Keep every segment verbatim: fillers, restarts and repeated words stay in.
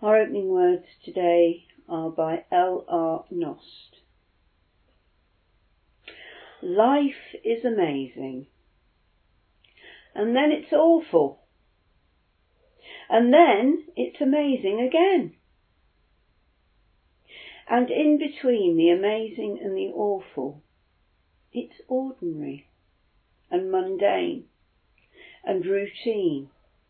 Our opening words today are by L R Knost. Life is amazing, and then it's awful, and then it's amazing again. And in between the amazing and the awful, it's ordinary and mundane and routine.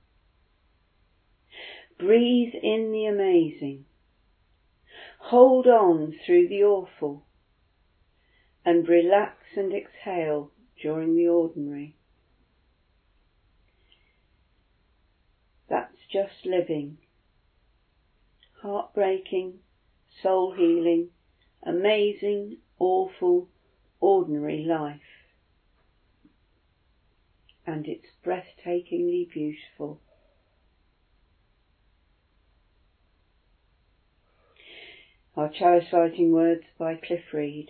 Breathe in the amazing, hold on through the awful, and relax and exhale during the ordinary. That's just living. Heartbreaking, soul healing, amazing, awful, ordinary life. And it's breathtakingly beautiful. Our chalice writing words by Cliff Reed.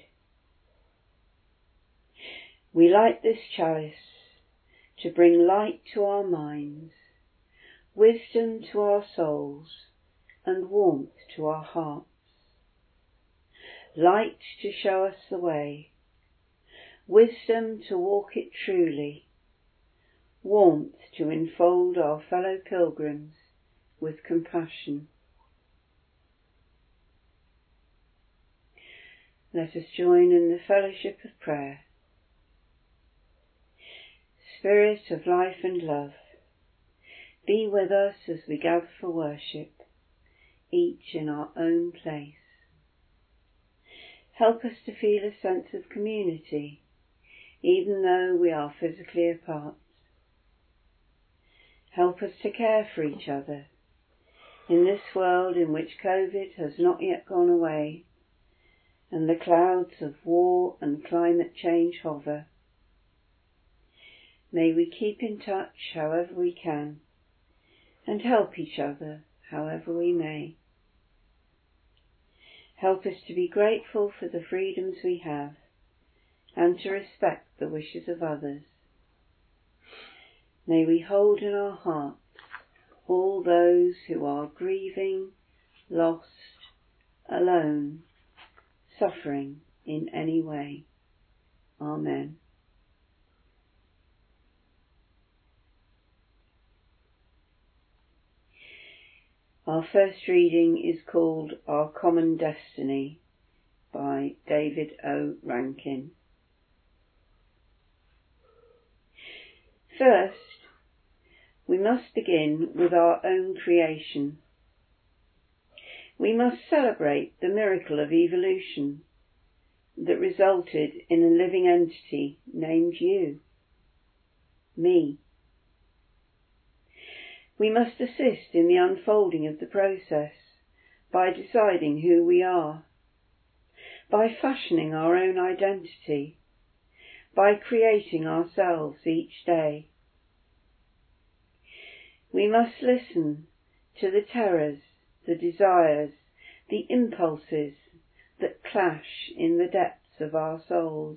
We light this chalice to bring light to our minds, wisdom to our souls, and warmth to our hearts. Light to show us the way, wisdom to walk it truly, warmth to enfold our fellow pilgrims with compassion. Let us join in the fellowship of prayer. Spirit of life and love, be with us as we gather for worship, each in our own place. Help us to feel a sense of community, even though we are physically apart. Help us to care for each other in this world in which COVID has not yet gone away, and the clouds of war and climate change hover. May we keep in touch however we can, and help each other however we may. Help us to be grateful for the freedoms we have, and to respect the wishes of others. May we hold in our hearts all those who are grieving, lost, alone, suffering in any way. Amen. Our first reading is called Our Common Destiny by David O. Rankin. First, we must begin with our own creation. We must celebrate the miracle of evolution that resulted in a living entity named you, me. We must assist in the unfolding of the process by deciding who we are, by fashioning our own identity, by creating ourselves each day. We must listen to the terrors, the desires, the impulses that clash in the depths of our souls.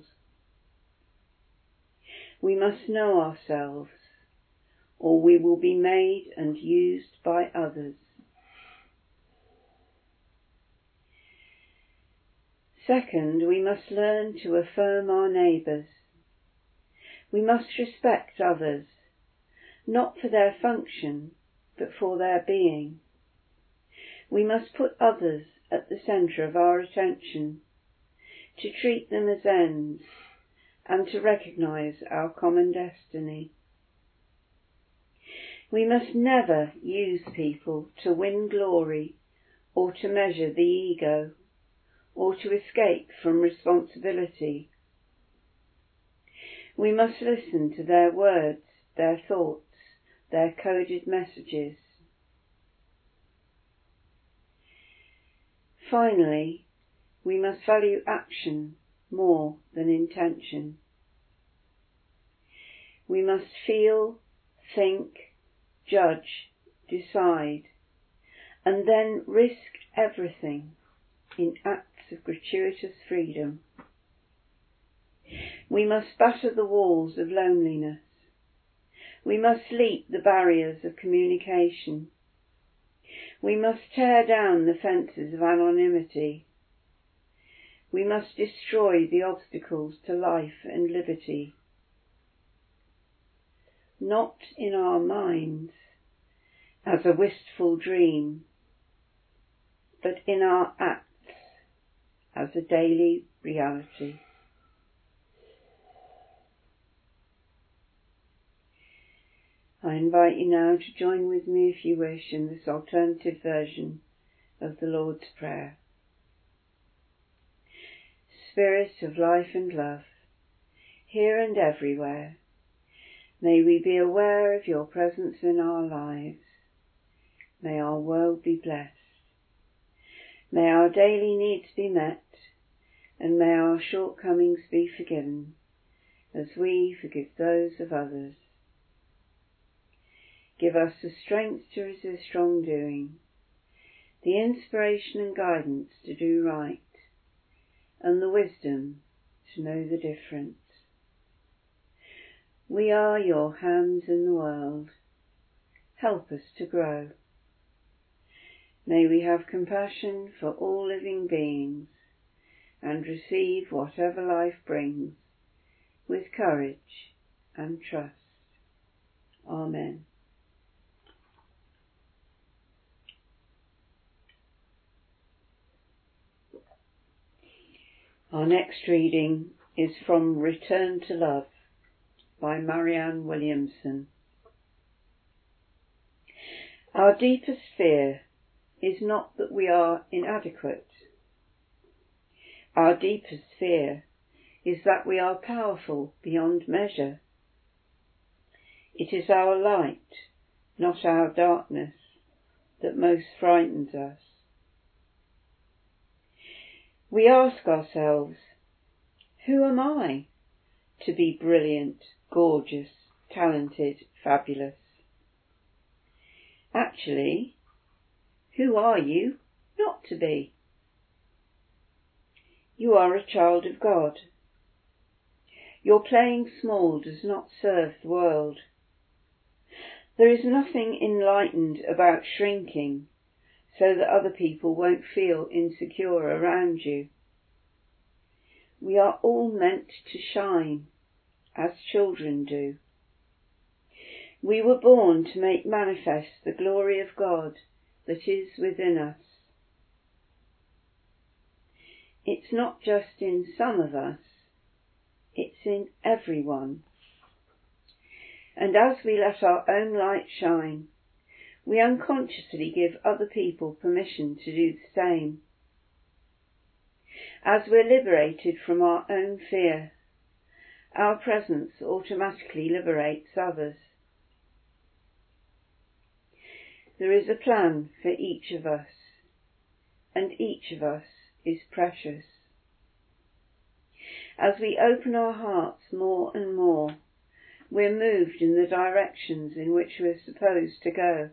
We must know ourselves, or we will be made and used by others. Second, we must learn to affirm our neighbours. We must respect others, not for their function, but for their being. We must put others at the centre of our attention, to treat them as ends, and to recognise our common destiny. We must never use people to win glory, or to measure the ego, or to escape from responsibility. We must listen to their words, their thoughts, their coded messages. Finally, we must value action more than intention. We must feel, think, judge, decide, and then risk everything in acts of gratuitous freedom. We must batter the walls of loneliness. We must leap the barriers of communication. We must tear down the fences of anonymity. We must destroy the obstacles to life and liberty. Not in our minds as a wistful dream, but in our acts as a daily reality. I invite you now to join with me, if you wish, in this alternative version of the Lord's Prayer. Spirit of life and love, here and everywhere, may we be aware of your presence in our lives. May our world be blessed. May our daily needs be met, and may our shortcomings be forgiven, as we forgive those of others. Give us the strength to resist wrongdoing, the inspiration and guidance to do right, and the wisdom to know the difference. We are your hands in the world. Help us to grow. May we have compassion for all living beings and receive whatever life brings with courage and trust. Amen. Our next reading is from Return to Love by Marianne Williamson. Our deepest fear is not that we are inadequate. Our deepest fear is that we are powerful beyond measure. It is our light, not our darkness, that most frightens us. We ask ourselves, who am I to be brilliant, gorgeous, talented, fabulous? Actually, who are you not to be? You are a child of God. Your playing small does not serve the world. There is nothing enlightened about shrinking so that other people won't feel insecure around you. We are all meant to shine, as children do. We were born to make manifest the glory of God that is within us. It's not just in some of us, it's in everyone. And as we let our own light shine, we unconsciously give other people permission to do the same. As we're liberated from our own fear, our presence automatically liberates others. There is a plan for each of us, and each of us is precious. As we open our hearts more and more, we're moved in the directions in which we're supposed to go.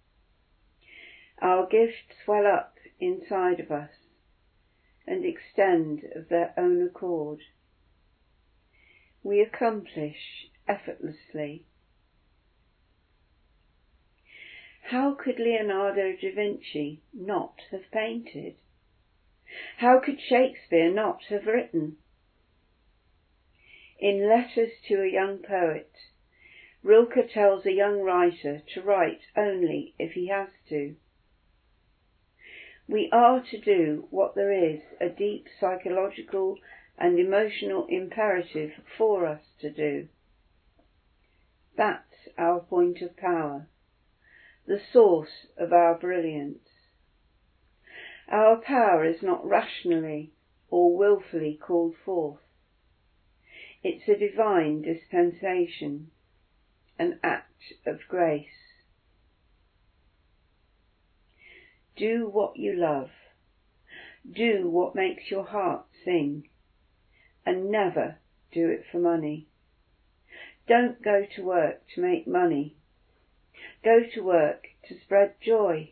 Our gifts swell up inside of us and extend of their own accord. We accomplish effortlessly. How could Leonardo da Vinci not have painted? How could Shakespeare not have written? In Letters to a Young Poet, Rilke tells a young writer to write only if he has to. We are to do what there is a deep psychological and emotional imperative for us to do. That's our point of power, the source of our brilliance. Our power is not rationally or willfully called forth. It's a divine dispensation, an act of grace. Do what you love. Do what makes your heart sing. And never do it for money. Don't go to work to make money. Go to work to spread joy.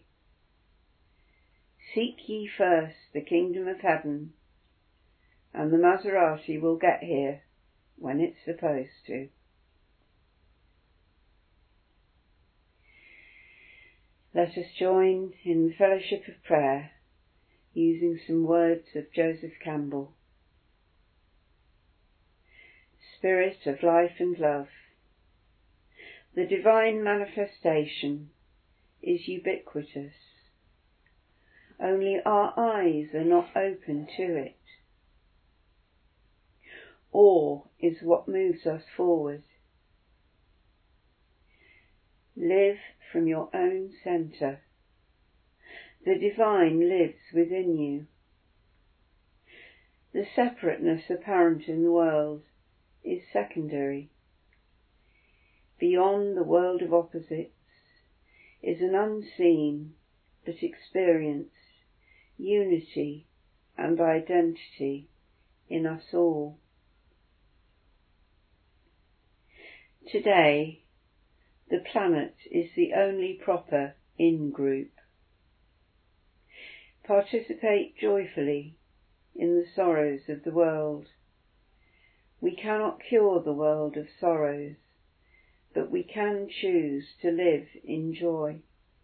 Seek ye first the kingdom of heaven, and the Maserati will get here when it's supposed to. Let us join in the fellowship of prayer using some words of Joseph Campbell. Spirit of life and love, the divine manifestation is ubiquitous. Only our eyes are not open to it. Awe is what moves us forward. Live from your own centre. The divine lives within you. The separateness apparent in the world is secondary. Beyond the world of opposites is an unseen but experienced unity and identity in us all. Today, the planet is the only proper in-group. Participate joyfully in the sorrows of the world. We cannot cure the world of sorrows, but we can choose to live in joy.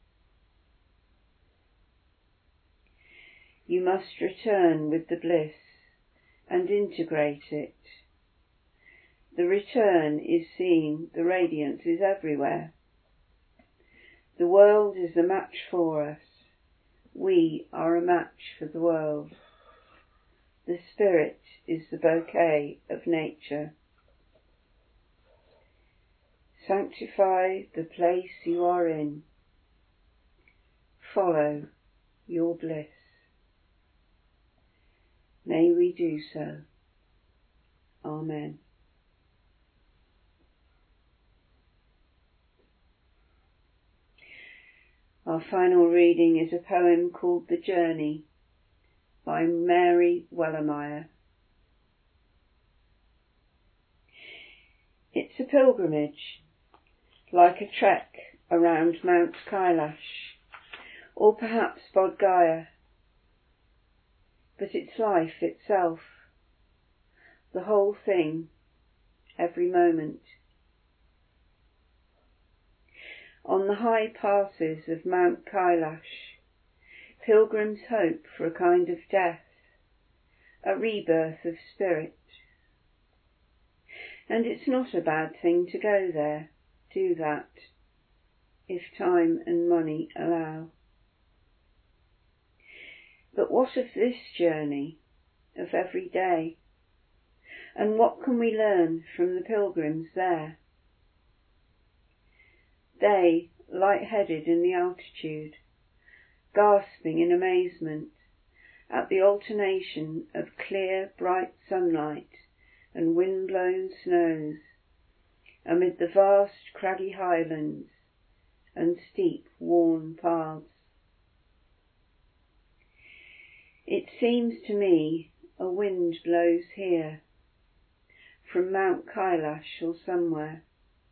You must return with the bliss and integrate it. The return is seeing the radiances everywhere. The world is a match for us. We are a match for the world. The spirit is the bouquet of nature. Sanctify the place you are in. Follow your bliss. May we do so. Amen. Our final reading is a poem called The Journey by Mary Wellermeyer. It's a pilgrimage, like a trek around Mount Kailash, or perhaps Bodh Gaya, but it's life itself, the whole thing, every moment. On the high passes of Mount Kailash, pilgrims hope for a kind of death, a rebirth of spirit. And it's not a bad thing to go there, do that, if time and money allow. But what of this journey, of every day? And what can we learn from the pilgrims there? They, light-headed in the altitude, gasping in amazement at the alternation of clear, bright sunlight and wind-blown snows amid the vast, craggy highlands and steep, worn paths. It seems to me a wind blows here, from Mount Kailash or somewhere.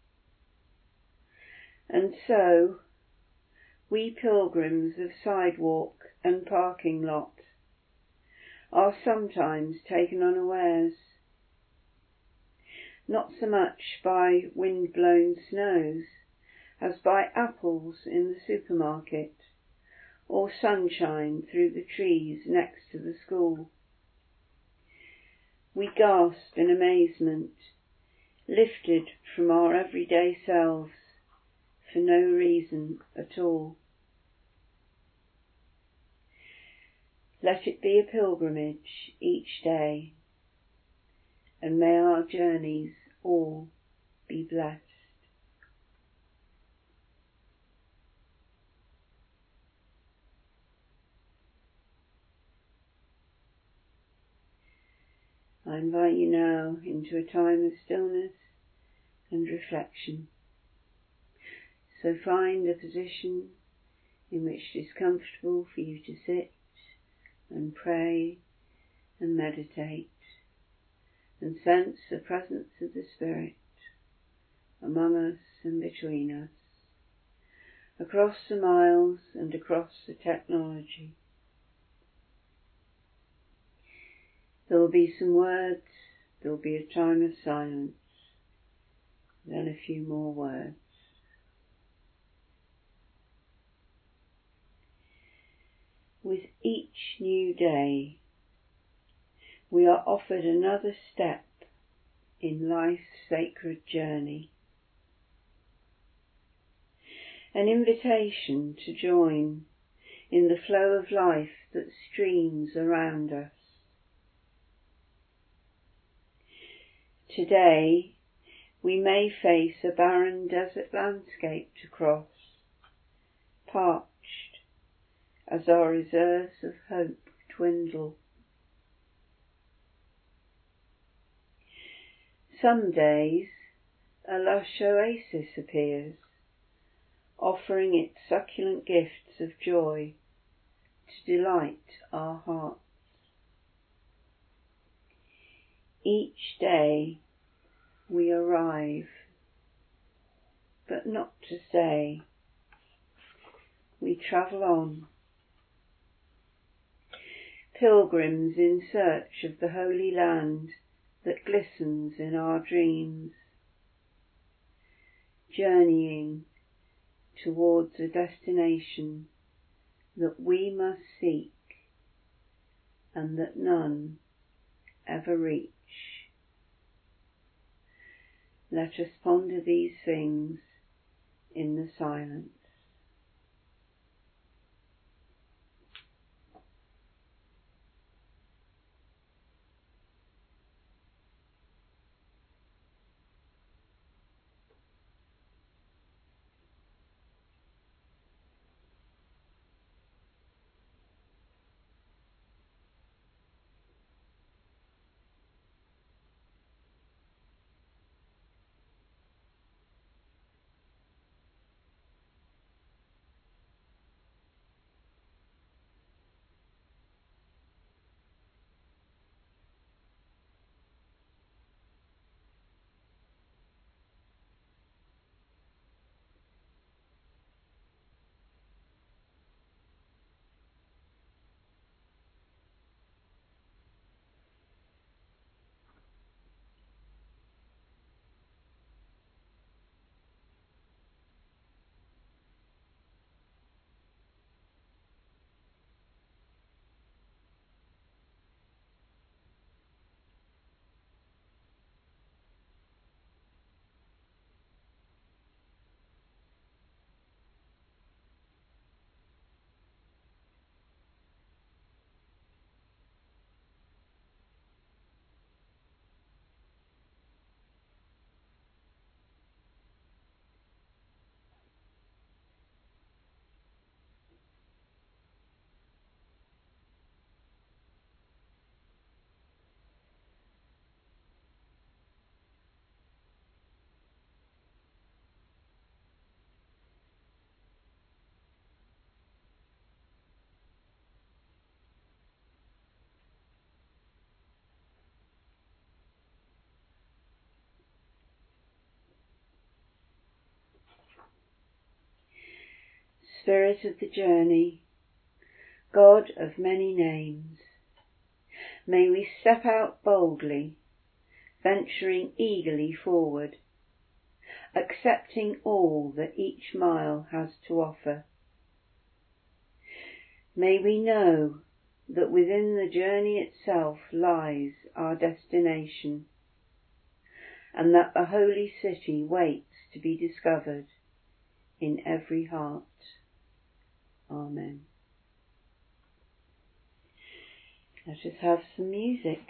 And so, we pilgrims of sidewalk and parking lot are sometimes taken unawares, not so much by wind-blown snows as by apples in the supermarket or sunshine through the trees next to the school. We gasp in amazement, lifted from our everyday selves for no reason at all. Let it be a pilgrimage each day, and may our journeys all be blessed. I invite you now into a time of stillness and reflection. So find a position in which it is comfortable for you to sit and pray and meditate and sense the presence of the Spirit among us and between us, across the miles and across the technology. There will be some words, there will be a time of silence, then a few more words. new day, we are offered another step in life's sacred journey, an invitation to join in the flow of life that streams around us. Today, we may face a barren desert landscape to cross, parched as our reserves of hope dwindle. Some days, a lush oasis appears, offering its succulent gifts of joy to delight our hearts. Each day we arrive, but not to stay. We travel on, pilgrims in search of the holy land that glistens in our dreams, journeying towards a destination that we must seek and that none ever reach. Let us ponder these things in the silence. Spirit of the journey, God of many names, may we step out boldly, venturing eagerly forward, accepting all that each mile has to offer. May we know that within the journey itself lies our destination, and that the holy city waits to be discovered in every heart. Amen. Let us have some music.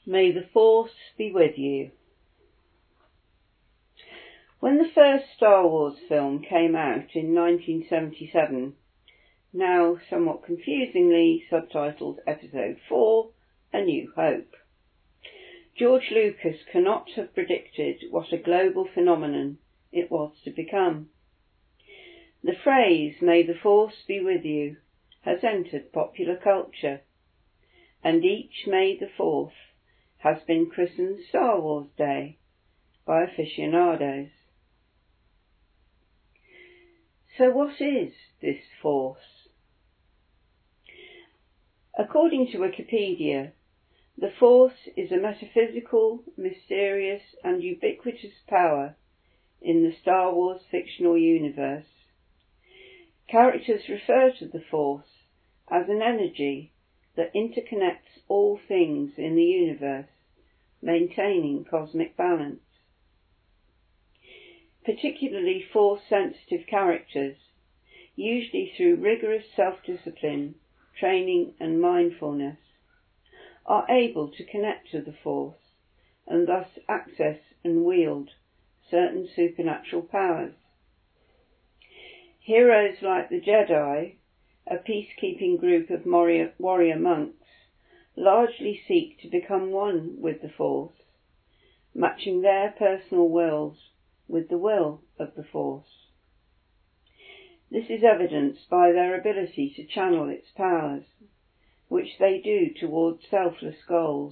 May the Force be with you. When the first Star Wars film came out in nineteen seventy-seven, now somewhat confusingly subtitled Episode four, A New Hope, George Lucas cannot have predicted what a global phenomenon it was to become. The phrase, "May the Force be with you," has entered popular culture, and each May the fourth has been christened Star Wars Day by aficionados. So what is this force? According to Wikipedia, the force is a metaphysical, mysterious and ubiquitous power in the Star Wars fictional universe. Characters refer to the force as an energy that interconnects all things in the universe, maintaining cosmic balance. Particularly force-sensitive characters, usually through rigorous self-discipline, training and mindfulness, are able to connect to the force and thus access and wield certain supernatural powers. Heroes like the Jedi, a peacekeeping group of warrior monks, largely seek to become one with the Force, matching their personal wills with the will of the Force. This is evidenced by their ability to channel its powers, which they do towards selfless goals.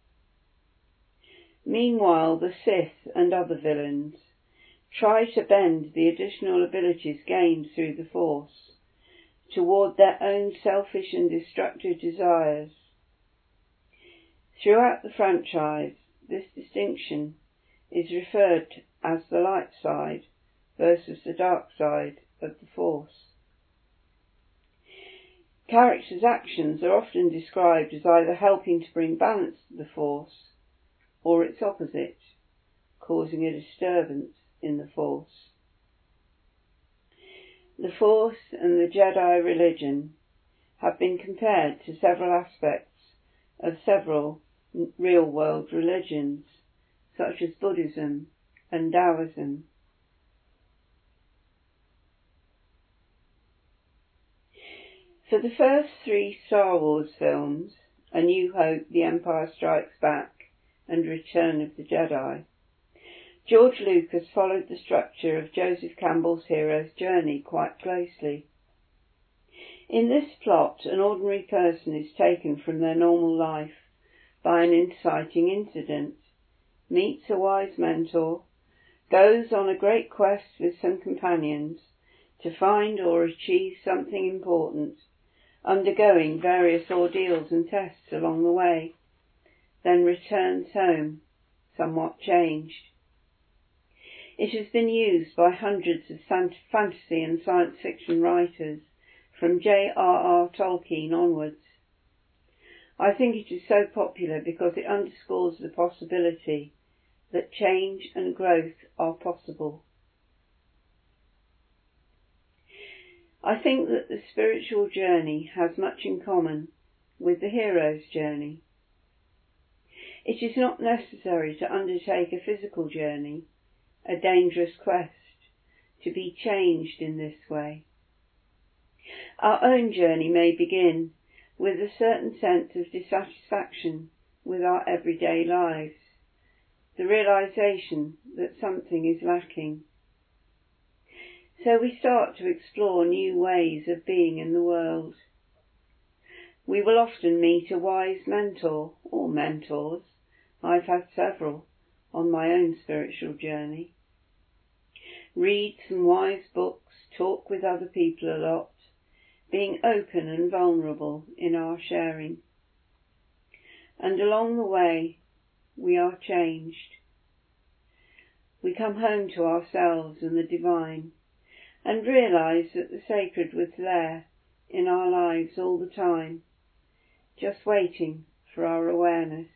Meanwhile, the Sith and other villains try to bend the additional abilities gained through the Force toward their own selfish and destructive desires. Throughout the franchise, this distinction is referred to as the light side versus the dark side of the Force. Characters' actions are often described as either helping to bring balance to the Force or its opposite, causing a disturbance in the Force. The Force and the Jedi religion have been compared to several aspects of several real-world religions, such as Buddhism and Taoism. For the first three Star Wars films, A New Hope, The Empire Strikes Back, and Return of the Jedi, George Lucas followed the structure of Joseph Campbell's hero's journey quite closely. In this plot, an ordinary person is taken from their normal life by an inciting incident, meets a wise mentor, goes on a great quest with some companions to find or achieve something important, undergoing various ordeals and tests along the way, then returns home, somewhat changed. It has been used by hundreds of fantasy and science fiction writers from J R R Tolkien onwards. I think it is so popular because it underscores the possibility that change and growth are possible. I think that the spiritual journey has much in common with the hero's journey. It is not necessary to undertake a physical journey, a dangerous quest, to be changed in this way. Our own journey may begin with a certain sense of dissatisfaction with our everyday lives, the realization that something is lacking. So we start to explore new ways of being in the world. We will often meet a wise mentor or mentors. I've had several on my own spiritual journey. Read some wise books, talk with other people a lot, being open and vulnerable in our sharing. And along the way, we are changed. We come home to ourselves and the divine, and realise that the sacred was there in our lives all the time, just waiting for our awareness.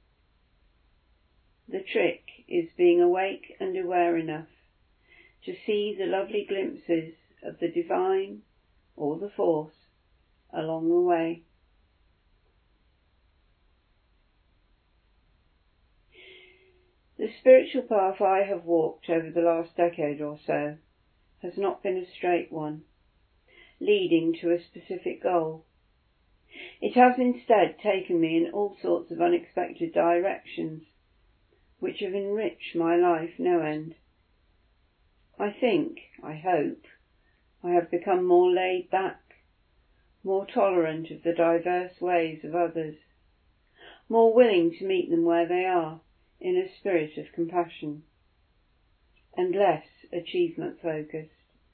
The trick is being awake and aware enough to see the lovely glimpses of the divine or the Force along the way. The spiritual path I have walked over the last decade or so has not been a straight one, leading to a specific goal. It has instead taken me in all sorts of unexpected directions, which have enriched my life no end. I think, I hope, I have become more laid back, more tolerant of the diverse ways of others, more willing to meet them where they are in a spirit of compassion, and less achievement-focused.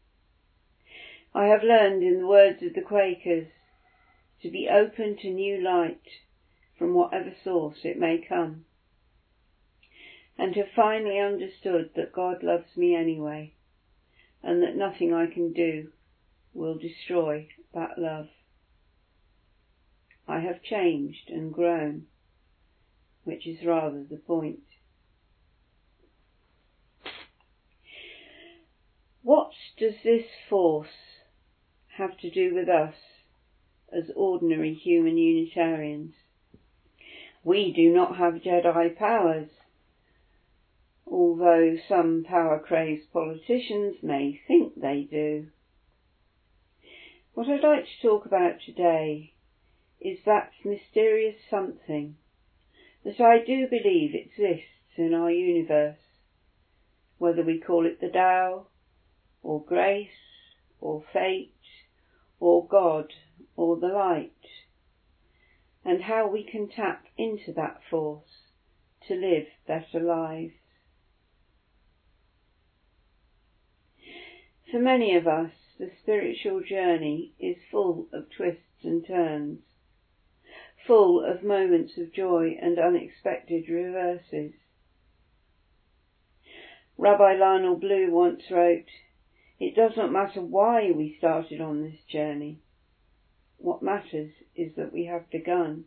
I have learned, in the words of the Quakers, to be open to new light from whatever source it may come, and have finally understood that God loves me anyway, and that nothing I can do will destroy that love. I have changed and grown, which is rather the point. What does this force have to do with us as ordinary human Unitarians? We do not have Jedi powers, although some power-crazed politicians may think they do. What I'd like to talk about today is that mysterious something that I do believe exists in our universe, whether we call it the Tao, or grace, or fate, or God, or the light, and how we can tap into that force to live better lives. For many of us, the spiritual journey is full of twists and turns, full of moments of joy and unexpected reverses. Rabbi Lionel Blue once wrote, "It does not matter why we started on this journey. What matters is that we have begun."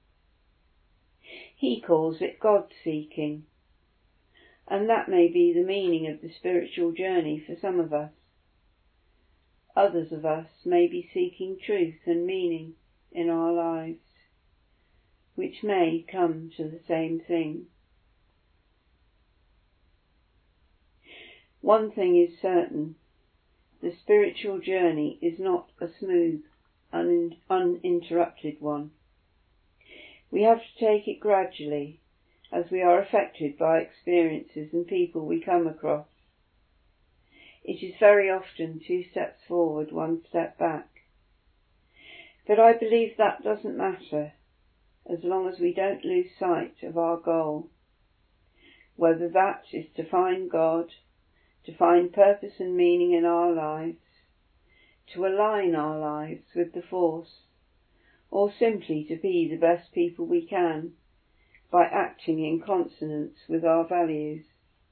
He calls it God-seeking, and that may be the meaning of the spiritual journey for some of us. Others of us may be seeking truth and meaning in our lives, which may come to the same thing. One thing is certain: the spiritual journey is not a smooth, un- uninterrupted one. We have to take it gradually, as we are affected by experiences and people we come across. It is very often two steps forward, one step back. But I believe that doesn't matter, as long as we don't lose sight of our goal, whether that is to find God, to find purpose and meaning in our lives, to align our lives with the force, or simply to be the best people we can by acting in consonance with our values.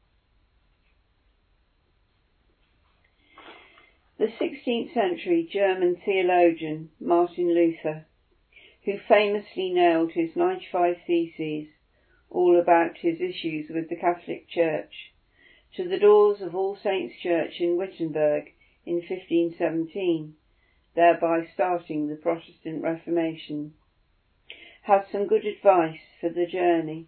The sixteenth century German theologian Martin Luther, who famously nailed his ninety-five Theses, all about his issues with the Catholic Church, to the doors of All Saints' Church in Wittenberg in fifteen seventeen, thereby starting the Protestant Reformation, has some good advice for the journey.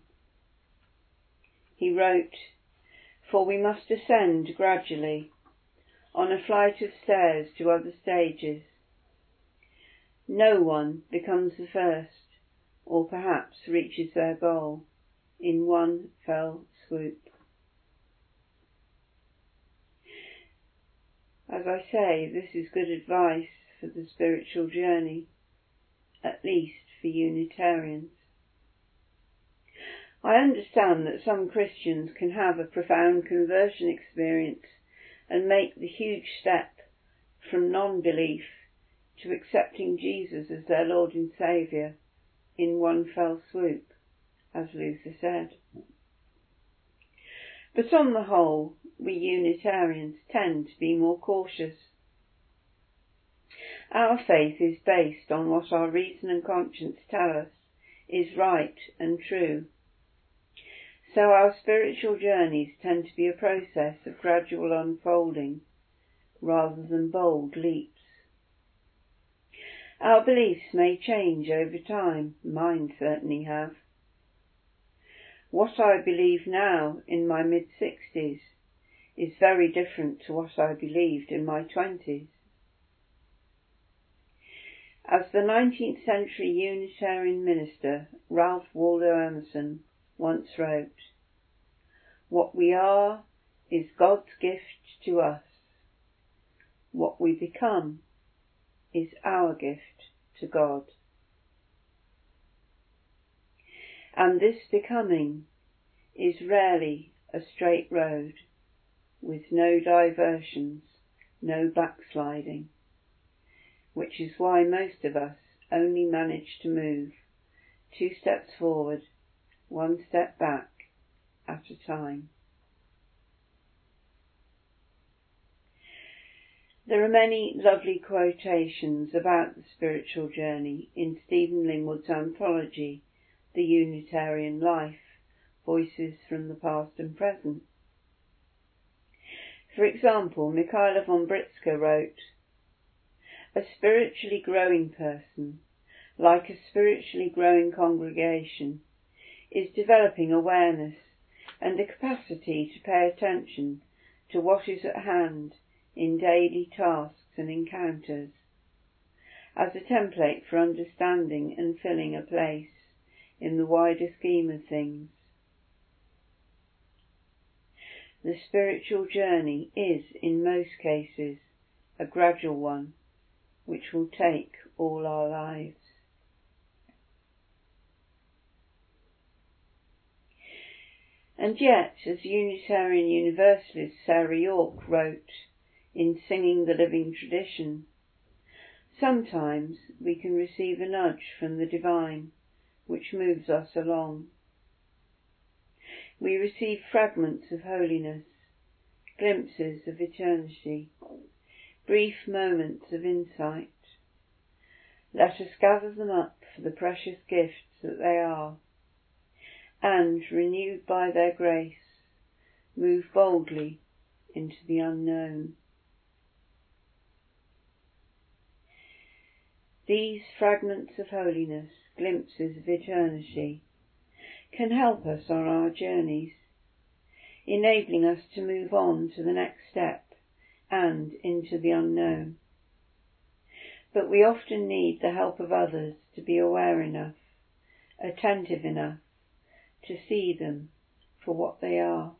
He wrote, "For we must ascend gradually, on a flight of stairs to other stages. No one becomes the first, or perhaps reaches their goal, in one fell swoop." As I say, this is good advice for the spiritual journey, at least for Unitarians. I understand that some Christians can have a profound conversion experience and make the huge step from non-belief to accepting Jesus as their Lord and Saviour in one fell swoop, as Luther said. But on the whole, we Unitarians tend to be more cautious. Our faith is based on what our reason and conscience tell us is right and true. So our spiritual journeys tend to be a process of gradual unfolding, rather than bold leaps. Our beliefs may change over time, mine certainly have. What I believe now in my mid-sixties is very different to what I believed in my twenties. As the nineteenth century Unitarian minister Ralph Waldo Emerson once wrote, "What we are is God's gift to us. What we become is our gift to God." And this becoming is rarely a straight road, with no diversions, no backsliding, which is why most of us only manage to move two steps forward, one step back at a time. There are many lovely quotations about the spiritual journey in Stephen Lingwood's anthology, The Unitarian Life, Voices from the Past and Present. For example, Michaela von Britzker wrote, "A spiritually growing person, like a spiritually growing congregation, is developing awareness and a capacity to pay attention to what is at hand in daily tasks and encounters, as a template for understanding and filling a place in the wider scheme of things." The spiritual journey is, in most cases, a gradual one, which will take all our lives. And yet, as Unitarian Universalist Sarah York wrote in Singing the Living Tradition, sometimes we can receive a nudge from the divine which moves us along. We receive fragments of holiness, glimpses of eternity, brief moments of insight. Let us gather them up for the precious gifts that they are, and, renewed by their grace, move boldly into the unknown. These fragments of holiness, glimpses of eternity, can help us on our journeys, enabling us to move on to the next step and into the unknown. But we often need the help of others to be aware enough, attentive enough, to see them for what they are.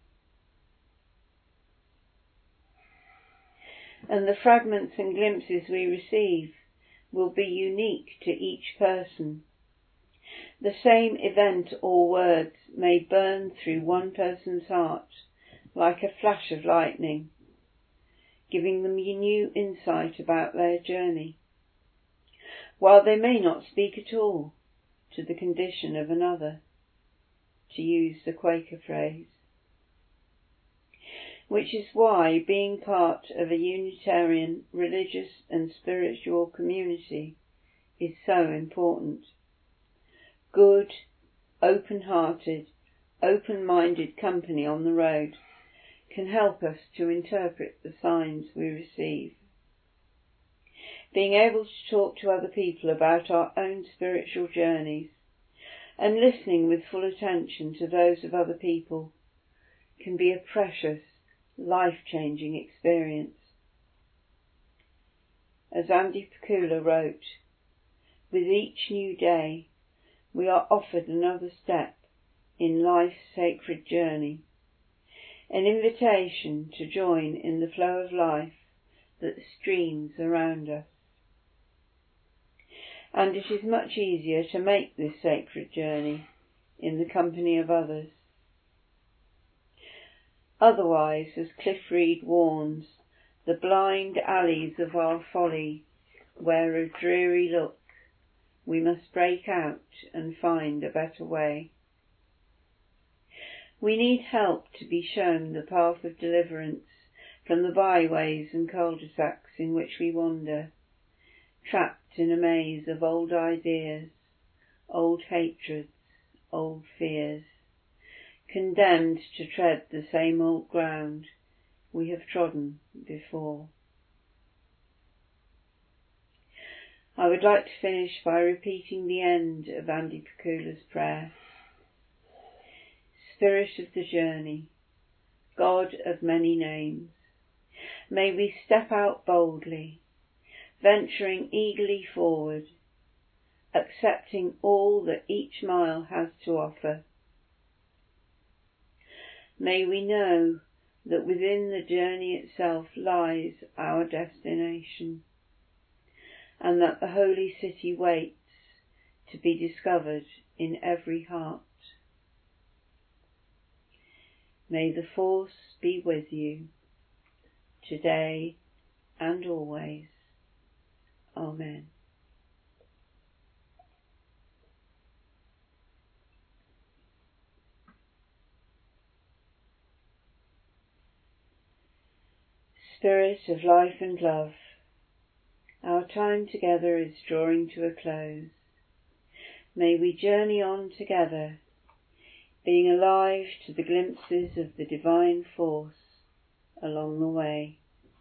And the fragments and glimpses we receive will be unique to each person. The same event or words may burn through one person's heart like a flash of lightning, giving them new insight about their journey, while they may not speak at all to the condition of another, to use the Quaker phrase. Which is why being part of a Unitarian religious and spiritual community is so important. Good, open-hearted, open-minded company on the road can help us to interpret the signs we receive. Being able to talk to other people about our own spiritual journeys and listening with full attention to those of other people can be a precious, life-changing experience. As Andy Pakula wrote, "With each new day, we are offered another step in life's sacred journey, an invitation to join in the flow of life that streams around us. And it is much easier to make this sacred journey in the company of others. Otherwise, as Cliff Reed warns, the blind alleys of our folly wear a dreary look. We must break out and find a better way." We need help to be shown the path of deliverance from the byways and cul-de-sacs in which we wander, trapped in a maze of old ideas, old hatreds, old fears, condemned to tread the same old ground we have trodden before. I would like to finish by repeating the end of Andy Pakula's prayer. Spirit of the journey, God of many names, may we step out boldly, venturing eagerly forward, accepting all that each mile has to offer. May we know that within the journey itself lies our destination, and that the holy city waits to be discovered in every heart. May the force be with you, today and always. Amen. Spirit of life and love, our time together is drawing to a close. May we journey on together, being alive to the glimpses of the divine force along the way.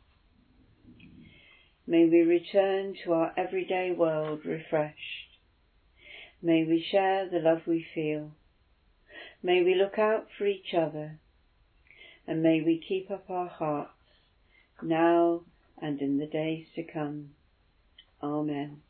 May we return to our everyday world refreshed. May we share the love we feel. May we look out for each other, and may we keep up our hearts now and in the days to come. Amen.